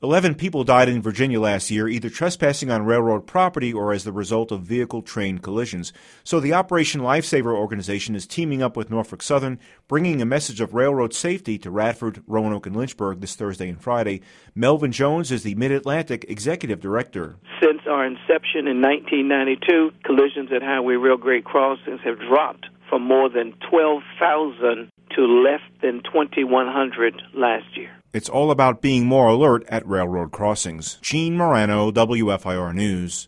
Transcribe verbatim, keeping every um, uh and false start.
Eleven people died in Virginia last year, either trespassing on railroad property or as the result of vehicle-train collisions. So the Operation Lifesaver organization is teaming up with Norfolk Southern, bringing a message of railroad safety to Radford, Roanoke, and Lynchburg this Thursday and Friday. Melvin Jones is the Mid-Atlantic Executive Director. Since our inception in nineteen ninety-two, collisions at highway rail grade crossings have dropped from more than twelve thousand to less than twenty-one hundred last year. It's all about being more alert at railroad crossings. Gene Morano, W F I R News.